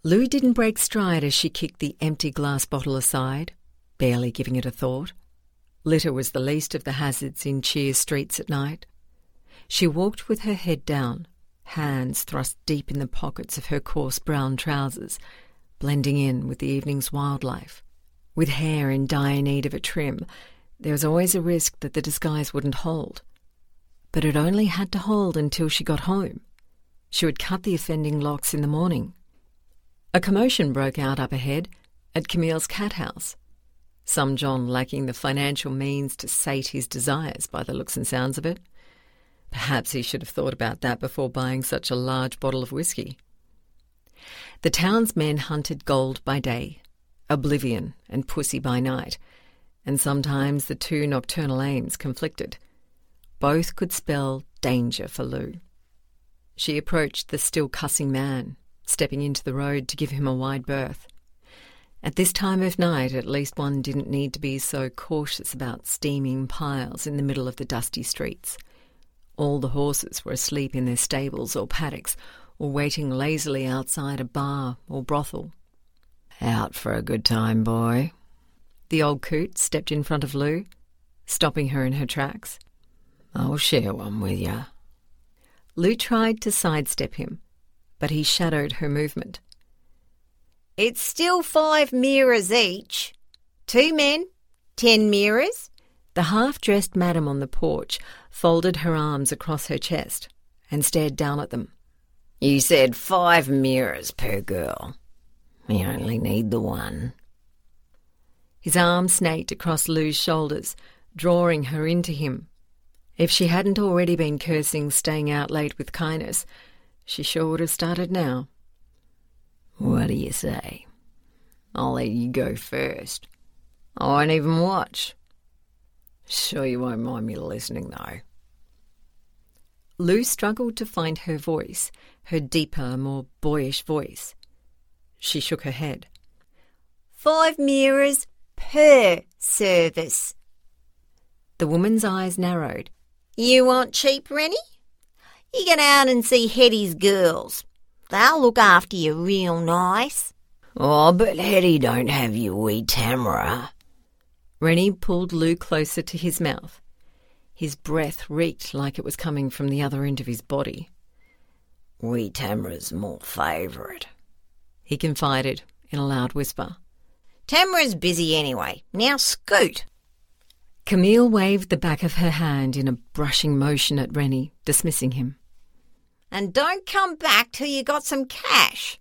Lou didn't break stride as she kicked the empty glass bottle aside, barely giving it a thought. Litter was the least of the hazards in Cheers streets at night. She walked with her head down, hands thrust deep in the pockets of her coarse brown trousers, blending in with the evening's wildlife. With hair in dire need of a trim, there was always a risk that the disguise wouldn't hold. But it only had to hold until she got home. She would cut the offending locks in the morning. A commotion broke out up ahead at Camille's cat house. Some John lacking the financial means to sate his desires by the looks and sounds of it. Perhaps he should have thought about that before buying such a large bottle of whiskey. The town's men hunted gold by day, oblivion and pussy by night, and sometimes the two nocturnal aims conflicted. Both could spell danger for Lou. She approached the still cussing man, stepping into the road to give him a wide berth. At this time of night, at least one didn't need to be so cautious about steaming piles in the middle of the dusty streets. All the horses were asleep in their stables or paddocks, or waiting lazily outside a bar or brothel. "Out for a good time, boy?" The old coot stepped in front of Lou, stopping her in her tracks. "I'll share one with you." Lou tried to sidestep him, but he shadowed her movement. "It's still 5 mirrors each. 2 men, 10 mirrors." The half-dressed madam on the porch folded her arms across her chest and stared down at them. "You said 5 mirrors per girl. We only need the one." His arm snaked across Lou's shoulders, drawing her into him. If she hadn't already been cursing staying out late with kindness, she sure would have started now. "What do you say? I'll let you go first. I won't even watch. Sure you won't mind me listening, though." Lou struggled to find her voice, her deeper, more boyish voice. She shook her head. 5 mirrors per service." The woman's eyes narrowed. "You want cheap, Rennie? You get out and see Hetty's girls. They'll look after you real nice." "Oh, but Hetty don't have your wee Tamara." Rennie pulled Lou closer to his mouth. His breath reeked like it was coming from the other end of his body. "Wee Tamara's more favourite," he confided in a loud whisper. "Tamara's busy anyway. Now scoot." Camille waved the back of her hand in a brushing motion at Rennie, dismissing him. "And don't come back till you got some cash."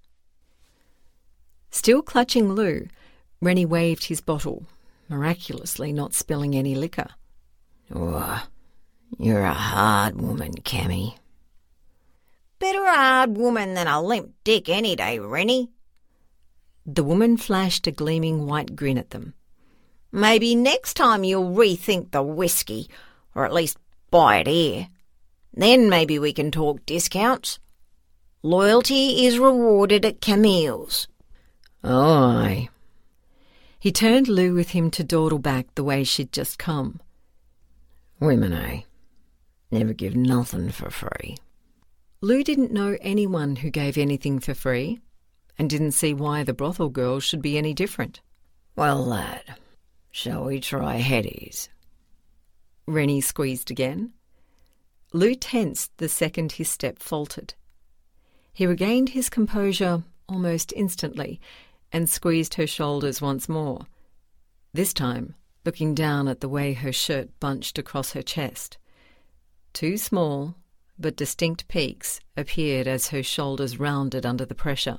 Still clutching Lou, Rennie waved his bottle, miraculously not spilling any liquor. "Oh, you're a hard woman, Cammy." "Better a hard woman than a limp dick any day, Rennie." The woman flashed a gleaming white grin at them. "Maybe next time you'll rethink the whiskey, or at least buy it here. Then maybe we can talk discounts. Loyalty is rewarded at Camille's." "Oh, aye." He turned Lou with him to dawdle back the way she'd just come. "Women, eh? Never give nothing for free." Lou didn't know anyone who gave anything for free, and didn't see why the brothel girls should be any different. "Well, lad, shall we try Hetty's?" Rennie squeezed again. Lou tensed the second his step faltered. He regained his composure almost instantly and squeezed her shoulders once more, this time looking down at the way her shirt bunched across her chest. 2 small but distinct peaks appeared as her shoulders rounded under the pressure.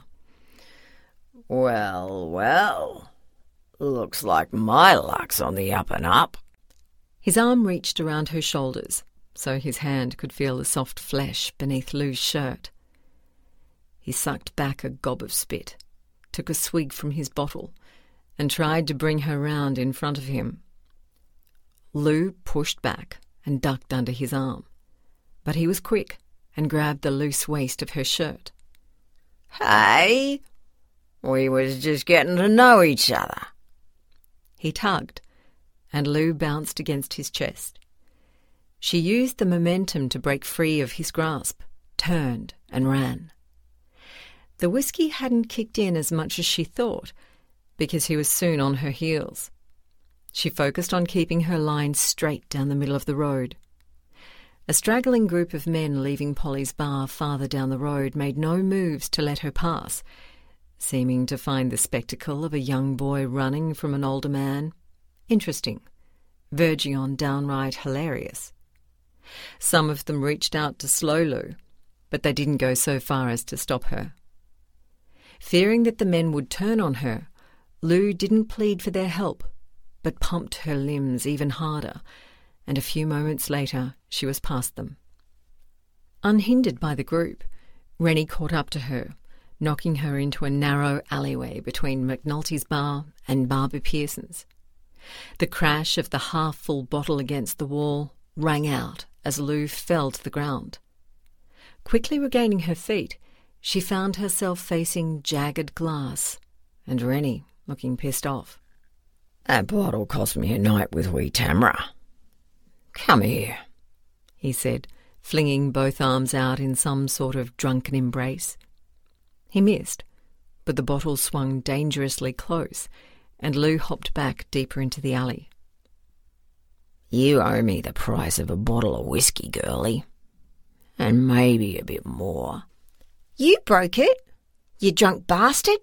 "Well, well, looks like my luck's on the up and up." His arm reached around her shoulders, so his hand could feel the soft flesh beneath Lou's shirt. He sucked back a gob of spit, took a swig from his bottle, and tried to bring her round in front of him. Lou pushed back and ducked under his arm, but he was quick and grabbed the loose waist of her shirt. "Hey, we was just getting to know each other." He tugged, and Lou bounced against his chest. She used the momentum to break free of his grasp, turned and ran. The whiskey hadn't kicked in as much as she thought, because he was soon on her heels. She focused on keeping her line straight down the middle of the road. A straggling group of men leaving Polly's bar farther down the road made no moves to let her pass, seeming to find the spectacle of a young boy running from an older man interesting, verging on downright hilarious. Some of them reached out to slow Lou, but they didn't go so far as to stop her. Fearing that the men would turn on her, Lou didn't plead for their help, but pumped her limbs even harder, and a few moments later she was past them. Unhindered by the group, Rennie caught up to her, knocking her into a narrow alleyway between McNulty's bar and Barbara Pearson's. The crash of the half-full bottle against the wall rang out as Lou fell to the ground. Quickly regaining her feet, she found herself facing jagged glass, and Rennie looking pissed off. "That bottle cost me a night with wee Tamara. Come here," he said, flinging both arms out in some sort of drunken embrace. He missed, but the bottle swung dangerously close, and Lou hopped back deeper into the alley. "You owe me the price of a bottle of whiskey, girlie. And maybe a bit more." "You broke it, you drunk bastard."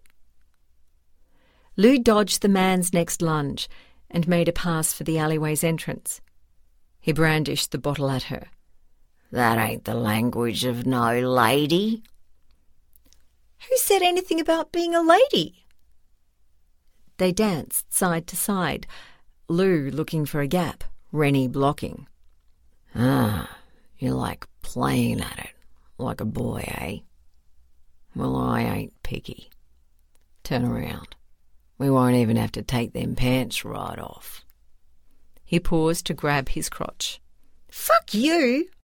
Lou dodged the man's next lunge and made a pass for the alleyway's entrance. He brandished the bottle at her. "That ain't the language of no lady." "Who said anything about being a lady?" They danced side to side, Lou looking for a gap, Rennie blocking. "Ah, you like playing at it, like a boy, eh? Well, I ain't picky. Turn around. We won't even have to take them pants right off." He paused to grab his crotch. "Fuck you!